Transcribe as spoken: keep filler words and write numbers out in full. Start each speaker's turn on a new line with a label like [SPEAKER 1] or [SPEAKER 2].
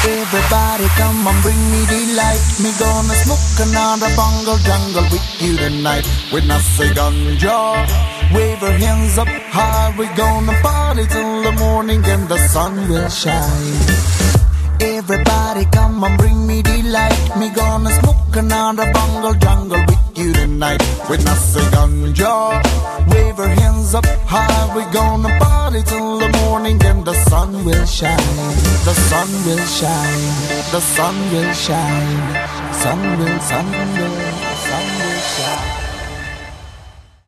[SPEAKER 1] Everybody come on, bring me delight. Me gonna smoke another bungle jungle with you tonight. When I say ganja, wave our hands up high. We gonna party till the morning and the sun will shine. Everybody come on, bring me delight. Me gonna smoke another bungle jungle with you tonight. When I say ganja, wave our hands up high. We gonna party till the morning and the sun will shine. The sun will shine. The sun will shine. Sun will, sun will, sun will shine.